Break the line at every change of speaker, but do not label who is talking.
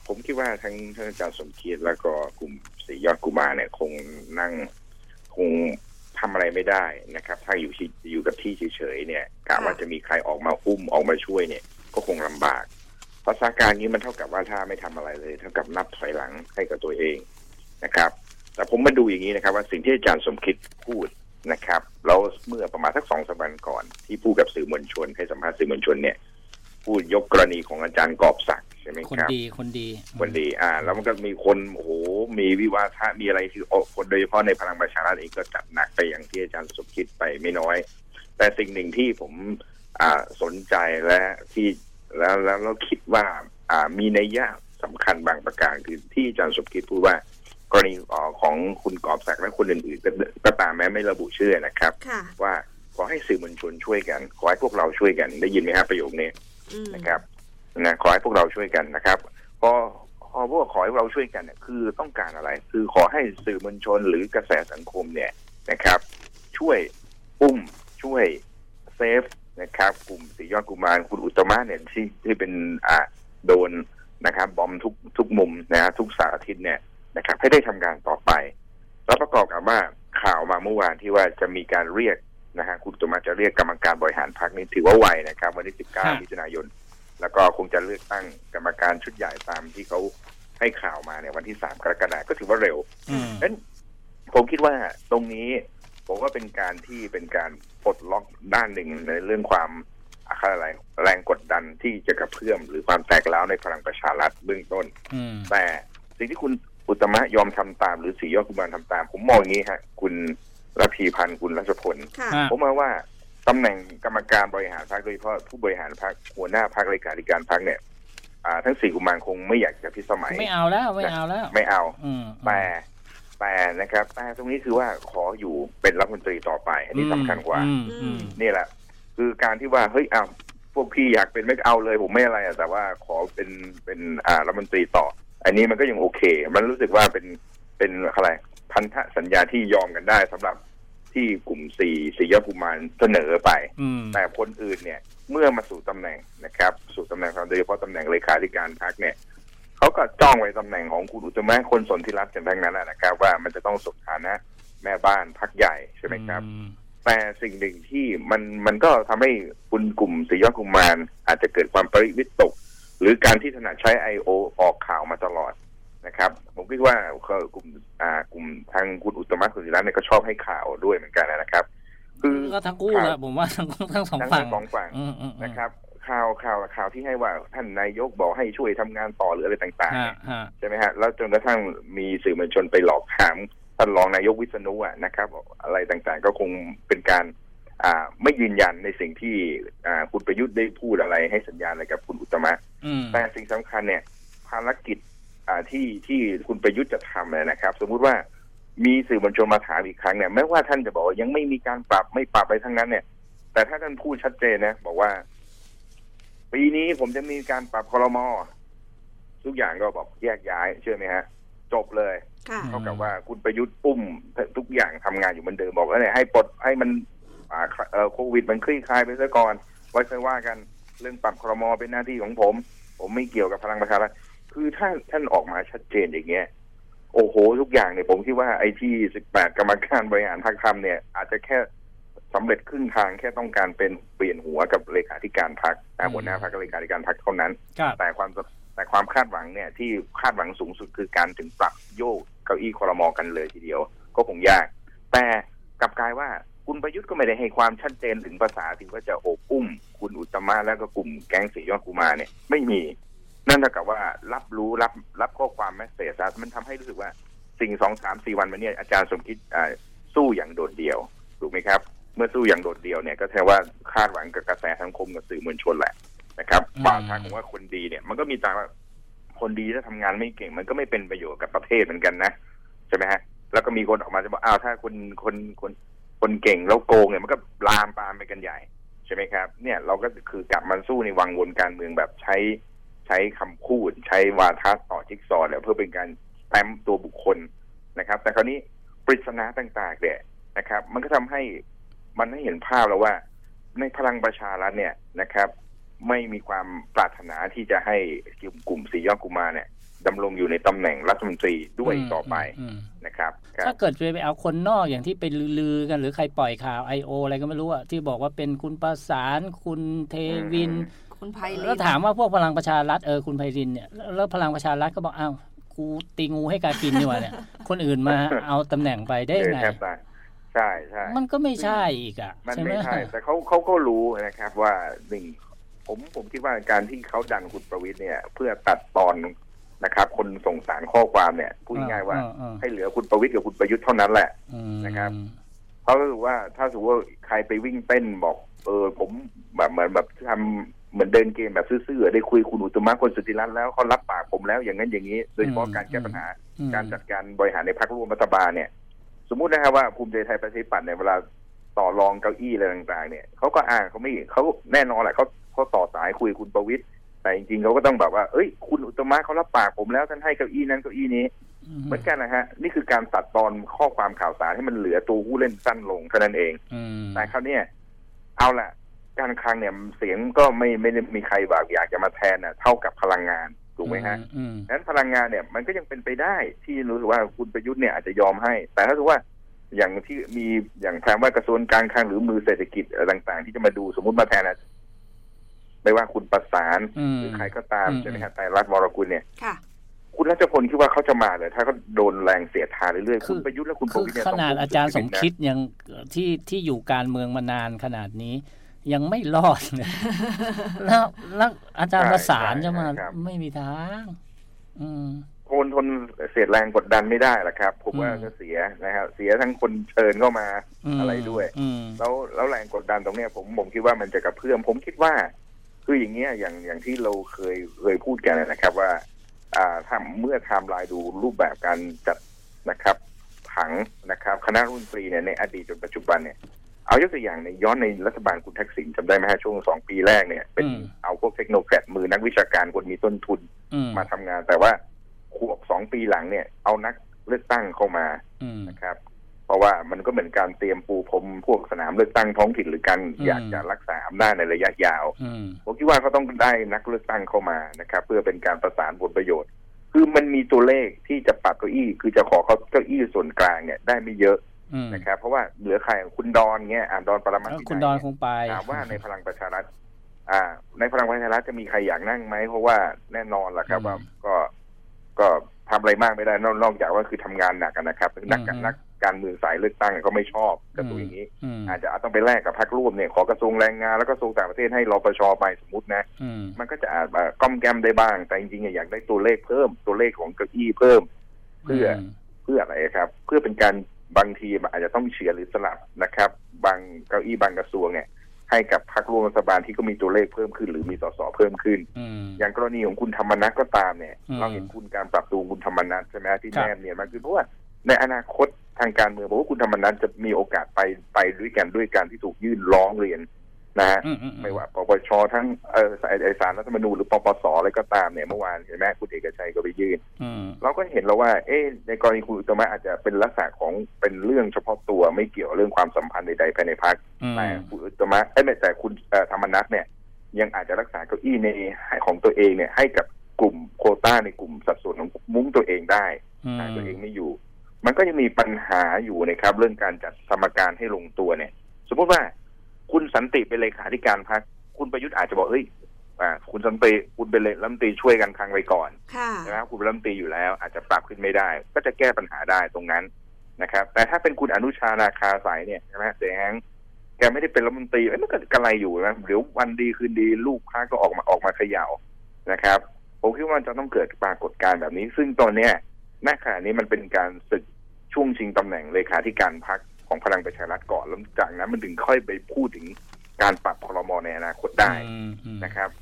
ผมคิดว่าทั้งอาจารย์สมคิดแล้วก็กลุ่มสี่ยอดกุมารเนี่ยคงทำอะไรไม่ได้นะครับถ้าอยู่กับที่เฉยๆเนี่ยกะว่าจะมีใครออกมาอุ้มออกมาช่วยเนี่ยก็คงลำบากภาษาการนี้มันเท่ากับว่าถ้าไม่ทำอะไรเลยเท่ากับนับถอยหลังให้กับตัวเองนะครับแต่ผมมาดูอย่างนี้นะครับว่าสิ่งที่อาจารย์สมคิดพูดนะครับเราเมื่อประมาณสัก2 สัปดาห์ก่อนที่พูดกับสื่อมวลชนให้สัมภาษณ์สื่อมวลชนเนี่ยพูดยกกรณีของอาจารย์กอบศักดิ์ใช่ไหมครับ
คนดี
แล้วมันก็มีคนโอ้โหมีวิวาทะมีอะไรคือคนโดยเฉพาะในพลังประชารัฐเองก็จัดหนักไปอย่างที่อาจารย์สมคิดไปไม่น้อยแต่สิ่งหนึ่งที่ผมสนใจและที่แล้วคิดว่ามีนัยยะสำคัญบางประการคือที่อาจารย์สมคิดพูดว่ากรณีของคุณกอบศักดิ์และคนอื่นๆก็ตามแม้ไม่ระบุชื่อนะครับว่าขอให้สื่อมวลชนช่วยกันขอให้พวกเราช่วยกันได้ยินไหมครับประโยคนี้นะครับขอให้พวกเราช่วยกันนะครับพอพวกขอให้เราช่วยกันเนี่ยคือต้องการอะไรคือขอให้สื่อมวลชนหรือกระแสสังคมเนี่ยนะครับช่วยอุ้มช่วยเซฟนะครับกลุ่มสี่ยอดกุมารคุณอุตตมะเนี่ยที่เป็นโดนนะครับบอมทุกมุมนะทุกสารทิศเนี่ยนะครับให้ได้ทำงานต่อไปแล้วประกอบกับว่าข่าวมาเมื่อวานที่ว่าจะมีการเรียกนะฮะคุณอุตตมะจะเรียกกรรมการบริหารพรรคนี่ถือว่าไวนะครับวันที่19 มิถุนายนแล้วก็คงจะเลือกตั้งกรรมการชุดใหญ่ตามที่เขาให้ข่าวมาเนี่ยวันที่3 กรกฎาคมก็ถือว่าเร็วงั้นผมคิดว่าตรงนี้ผมว่าเป็นการปลดล็อกด้านหนึ่งในเรื่องความอะไรแรงกดดันที่จะกระเพื่อมหรือความแตกร้าวในพลังประชารัฐเบื้องต้นแต่สิ่งที่คุณอุตตมะยอมทำตามหรือสี่ยอดกุมารทำตามผมมองอย่างนี้ฮะคุณระพีพันธ์คุณรัชพลผมมองว่าตำแหน่งกรรมการบริหารพรรคโดยเฉพาะผู้บริหารพรรคหัวหน้าพรรคเลขาธิการพรรคเนี่ยทั้ง4 กุมารคงไม่อยากจะพิสมัย
ไม่เอา
ไม่เอาแต่นะครับแต่ตรงนี้คือว่าขออยู่เป็นรัฐมนตรีต่อไปอันนี้สำคัญกว่านี่แหละคือการที่ว่าเฮ้ยพวกพี่อยากเป็นไม่เอาเลยผมไม่อะไรแต่ว่าขอเป็นรัฐมนตรีต่ออันนี้มันก็ยังโอเคมันรู้สึกว่าเป็นอะไรพันธสัญญาที่ยอมกันได้สำหรับที่กลุ่มสี่ยอดกุมารเสนอไปแต่คนอื่นเนี่ยเมื่อมาสู่ตำแหน่งนะครับสู่ตำแหน่งโดยเฉพาะตำแหน่งเลขาธิการพรรคเนี่ยเขาก็จ้องไว้ตำแหน่งของคุณอุตตมะคนสนธิรัตน์กันทั้งนั้นนะครับว่ามันจะต้องสมฐานะแม่บ้านพรรคใหญ่ใช่ไหมครับแต่สิ่งหนึ่งที่มันก็ทำให้คุณกลุ่มสี่ยอดกุมารอาจจะเกิดความปริวิตกหรือการที่ถนัดใช้ I.O. ออกข่าวมาตลอดนะครับผมคิดว่ากลุ่มทางคุณอุตตมะ สุธิรัตน์เนี่ยก็ชอบให้ข่าวด้วยเหมือนกันนะครับ
คือก็ทั้งคู่แหละผมว่าทั้งสองฝั่ง
นะครับข่าวที่ให้ว่าท่านนายกบอกให้ช่วยทำงานต่อหรืออะไรต่างๆใช่ไหมฮะแล้วจนกระทั่งมีสื่อมวลชนไปหลอกถามท่านรองนายกวิษณุนะครับอะไรต่างๆก็คงเป็นการไม่ยืนยันในสิ่งที่คุณประยุทธ์ได้พูดอะไรให้สัญญาณอะไรกับคุณอุตตมะแต่สิ่งสำคัญเนี่ยภารกิจที่คุณประยุทธ์จะทำเนี่ยนะครับสมมุติว่ามีสื่อมวลชนมาถามอีกครั้งเนี่ยแม้ว่าท่านจะบอกว่ายังไม่มีการปรับไม่ปรับไปทั้งนั้นเนี่ยแต่ถ้าท่านพูดชัดเจนนะบอกว่าปีนี้ผมจะมีการปรับครม.ทุกอย่างก็บอกแยกย้ายเชื่อไหมฮะจบเลยเท่ากับว่าคุณประยุทธ์ปุ้มทุกอย่างทำงานอยู่เหมือนเดิมบอกแล้วเนี่ยให้ปลดให้มันโควิดมันคลี่คลายไปซะก่อนไว้ค่อยว่ากันเรื่องปรับครม.เป็นหน้าที่ของผมไม่เกี่ยวกับพลังประชารัฐคือถ้าท่านออกมาชัดเจนอย่างเงี้ยโอ้โหทุกอย่างเนี่ยผมคิดว่าไอ้ที่18 กรรมการบริหารพรรคทำเนี่ยอาจจะแค่สำเร็จครึ่งทางแค่ต้องการเป็นเปลี่ยนหัวกับเลขาธิการพรรคหัวหน้าพรรคกับเลขาธิการพรรคเท่านั้นแต่ความคาดหวังเนี่ยที่คาดหวังสูงสุดคือการถึงปรับโยกเก้าอี้ครม.กันเลยทีเดียวก็คงยากแต่กลับกลายว่าคุณประยุทธ์ก็ไม่ได้ให้ความชัดเจนถึงภาษาถึงว่าจะโอบอุ้มคุณอุตตมะแล้วก็กลุ่มแก๊งสี่ยอดกุมารเนี่ยไม่มีนั่นเท่ากับว่ารับข้อความแมสเสจมันทำให้รู้สึกว่าสิ่ง 2-3-4 วันมาเนี่ยอาจารย์สมคิดสู้อย่างโดดเดี่ยวถูกไหมครับเมื่อสู้อย่างโดดเดี่ยวเนี่ยก็แสดงว่าคาดหวังกับกระแสสังคมกับสื่อมวลชนแหละนะครับบางทางของว่าคนดีเนี่ยมันก็มีตาว่าคนดีถ้าทำงานไม่เก่งมันก็ไม่เป็นประโยชน์กับประเทศเหมือนกันนะใช่ไหมฮะแล้วก็มีคนออกมาจะบอกถ้าคนเก่งแล้วโกงเนี่ยมันก็ลามปามไปกันใหญ่ใช่ไหมครับเนี่ยเราก็คือกลับมาสู้ในวังวนการเมืองแบบใช้คำพูดใช้วาทะต่อจิ๊กซอว์เพื่อเป็นการแต้มตัวบุคคลนะครับแต่คราวนี้ปริศนาต่างๆเนี่ยนะครับมันก็ทำให้มันให้เห็นภาพแล้วว่าในพลังประชารัฐเนี่ยนะครับไม่มีความปรารถนาที่จะให้กลุ่มสี่ยอดกุมารเนี่ยดำรงอยู่ในตำแหน่งรัฐมนตรีด้วยต่อไปนะครับ
ถ้าเกิดไปเอาคนนอกอย่างที่ไปลือกันหรือใครปล่อยข่าว I.O. อะไรก็ไม่รู้อะที่บอกว่าเป็นคุณประสานคุณเทวิน
คุณไพริน
แล้วถามว่าพวกพลังประชารัฐคุณไพรินเนี่ยแล้วพลังประชารัฐก็บอกอ้าวกูตีงูให้กากินนี่วะเนี่ยคนอื่นมาเอาตำแหน่งไปได้ไง
ใช่ใช่
มันก็ไม่ใช่อีกอ่ะ
มันไม่ใช่แต่เขาก็รู้นะครับว่าหนึ่งผมคิดว่าการที่เขาดันคุณประวิตรเนี่ยเพื่อตัดตอนนะครับคนส่งสารข้อความเนี่ยพูดง่ายว่าให้เหลือคุณประวิตรกับคุณประยุทธ์เท่านั้นแหละนะครับเพราะรู้สึกว่าถ้าสมมติว่าใครไปวิ่งเต้นบอกผมแบบเหมือนแบบทำเหมือนเดินเกมแบบซื่อๆได้คุยคุณอุตมะคนสุทธิรัตน์แล้วเขารับปากผมแล้วอย่างนั้นอย่างนี้โดยเฉพาะการแก้ปัญหาการจัดการบริหารในพรรคร่วมรัฐบาลเนี่ยสมมุตินะครับว่าภูมิใจไทยประชาธิปัตย์เนี่ยเวลาต่อรองเก้าอี้อะไรต่างๆเนี่ยเขาก็เขาแน่นอนแหละเขาต่อสายคุยคุณประวิตรแต่จริงๆเขาก็ต้องแบบว่าเอ้ยคุณอุตมะเขารับปากผมแล้วท่านให้เก้าอี้นั้นเก้าอี้นี้เหมือนกันนะฮะนี่คือการตัดตอนข้อความข่าวสารให้มันเหลือตัวผู้เล่นสั้นลงเท่านั้นเองแต่คราวนี้เอาละการคลังเนี่ยเสียงก็ไม่ได้มีใครแบบอยากจะมาแทนเท่ากับพลังงานถูกไหมฮะนั้นพลังงานเนี่ยมันก็ยังเป็นไปได้ที่รู้สึกว่าคุณประยุทธ์เนี่ยอาจจะยอมให้แต่ถ้าถือว่าอย่างที่มีอย่างแทนว่ากระทรวงการคลังหรือมือเศรษฐกิจต่างๆที่จะมาดูสมมุติมาแทนไม่ว่าคุณประสานหรือใครก็ตามใช่ไหมครับไตรรัตน์วรกุลเนี่ยคุณรัชพลคิดว่าเขาจะมาเลยถ้าเขาโดนแรงเสียดทานเรื่อยๆคุณประยุทธ์และคุณประวิตรเนี่ย
ขนาดอาจารย์สมคิดยังที่อยู่การเมืองมานานขนาดนี้ยังไม่รอดเลยแล้วอาจารย์ประสานจะมาไม่มีทาง
ทนเสียดแรงกดดันไม่ได้หรอกครับผมว่าจะเสียนะครับเสียทั้งคนเชิญเข้ามาอะไรด้วยแล้วแรงกดดันตรงเนี้ยผมคิดว่ามันจะกระเพื่อมผมคิดว่าคืออย่างเงี้ยอย่างที่เราเคยพูดกันนะครับว่าเมื่อไทม์ไลน์ดูรูปแบบการจัดนะครับผังนะครับคณะรัฐมนตรีเนี่ยในอดีตจนปัจจุบันเนี่ยเอายกตัวอย่างในย้อนในรัฐบาลคุณทักษิณจำได้ไหมฮะช่วง2 ปีแรกเนี่ยเป็นเอาพวกเทคโนแครดมือนักวิชาการคนมีต้นทุนมาทำงานแต่ว่าขวบ2 ปีหลังเนี่ยเอานักเลือกตั้งเข้ามานะครับเพราะว่ามันก็เหมือนการเตรียมปูพรมพวกสนามเลือกตั้งท้องถิ่นหรือการอยากจะรักษาอำนาจในระยะยาวผมคิดว่าเขาต้องได้นักเลือกตั้งเข้ามานะครับเพื่อเป็นการประสานผลประโยชน์คือมันมีตัวเลขที่จะปรับเก้าอี้คือจะขอเขาเก้าอี้ส่วนกลางเนี่ยได้ไม่เยอะนะครับเพราะว่าเหลือใครคุณดอนเงี้ยดอนปรมัตถ์
คุณดอนคงไป
ถามว่าในพลังประชารัฐในพลังประชารัฐจะมีใครอยากนั่งไหมเพราะว่าแน่นอนแหละครับว่าก็ทำอะไรมากไม่ได้นอกจากว่าคือทำงานหนักนะครับนักการเมืองสายเลือกตั้งก็ไม่ชอบกระทรวงอย่างนี้อาจจะต้องไปแลกกับพรรคร่วมเนี่ยขอกระทรวงแรงงานแล้วก็กระทรวงต่างประเทศให้รปช.ไปสมมตินะมันก็จะอาจก้มแก้มได้บ้างแต่จริงๆอยากได้ตัวเลขเพิ่มตัวเลขของเก้าอี้เพิ่มเพื่ออะไรครับเพื่อเป็นการบางทีอาจจะต้องเฉียดหรือสลับนะครับบางเก้าอี้บางกระทรวงเนี่ยให้กับพรรคร่วมรัฐบาลที่ก็มีตัวเลขเพิ่มขึ้นหรือมีส.ส.เพิ่มขึ้นอย่างกรณีของคุณธรรมนัสก็ตามเนี่ยเราเห็นคุณการปรับตัวคุณธรรมนัสใช่ไหมที่แนบเนี่ยมันคือเพราะว่าในอนาคตทางการเมืองบอกว่าคุณธรรมนัสจะมีโอกาสไปด้วยการที่ถูกยื่นร้องเรียนนะฮะไม่ว่าปปช.ทั้งศาลรัฐธรรมนูญหรือปปส.อะไรก็ตามเนี่ยเมื่อวานเห็นไหมคุณเอกชัยก็ไปยื่นเราก็เห็นแล้วว่าในกรณีคุณอุตมะอาจจะเป็นลักษณะของเป็นเรื่องเฉพาะตัวไม่เกี่ยวเรื่องความสัมพันธ์ใดๆภายในพรรคแต่คุณอุตมะแต่คุณธรรมนัสเนี่ยยังอาจจะรักษาเก้าอี้ในของตัวเองเนี่ยให้กับกลุ่มโควต้าในกลุ่มสัดส่วนของมุ้งตัวเองได้แต่ตัวเองไม่อยู่มันก็ยังมีปัญหาอยู่นะครับเรื่องการจัดสมการให้ลงตัวเนี่ยสมมติว่าคุณสันติเป็นเลขาธิการพรรคคุณประยุทธ์อาจจะบอกเฮ้ยคุณสันติคุณเป็นรัฐมนตรีช่วยกันคลังไว้ก่อนนะครับคุณเป็นรัฐมนตรีอยู่แล้วอาจจะปรับขึ้นไม่ได้ก็จะแก้ปัญหาได้ตรงนั้นนะครับแต่ถ้าเป็นคุณอนุชานาคาสายเนี่ยใช่ไหมเสียงแกไม่ได้เป็นรัฐมนตรีมันก็กระไรอยู่นะเดี๋ยววันดีคืนดีลูกพรรคก็ออกมาเขย่านะครับผมคิดว่ามันจะต้องเกิดปรากฏการณ์แบบนี้ซึ่งตอนเนี้ยณขณะนี้มันเป็นการศึกช่วงชิงตำแหน่งเลขาธิการพรรคของพลังประชารัฐก่อนแล้วจากนั้นมันถึงค่อยไปพูดถึงการปรับครม.ในอนาคตได้นะครับ